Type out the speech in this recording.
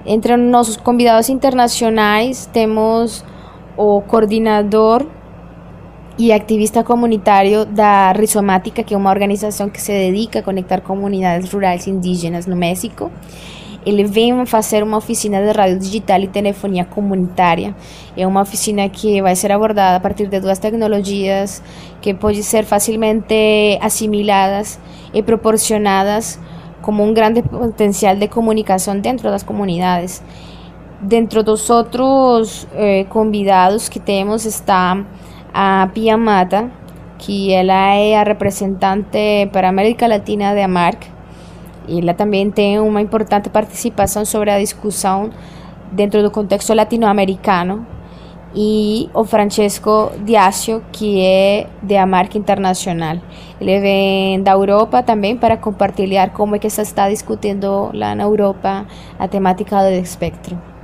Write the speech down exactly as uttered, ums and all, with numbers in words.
Entre nossos convidados internacionais temos o coordenador e ativista comunitário da Rizomática, que é uma organização que se dedica a conectar comunidades rurais indígenas no México. Ele vem fazer uma oficina de rádio digital e telefonia comunitária. É uma oficina que vai ser abordada a partir de duas tecnologias que podem ser facilmente assimiladas e proporcionadas como um grande potencial de comunicação dentro das comunidades. Dentro dos outros eh, convidados que temos está a Pia Mata, que ela é a representante para a América Latina de AMARC. Ela também tem uma importante participação sobre a discussão dentro do contexto latino-americano. E o Francesco Diasio, que é de AMARC Internacional. Ele vem da Europa também para compartilhar como é que se está discutindo lá na Europa a temática do espectro.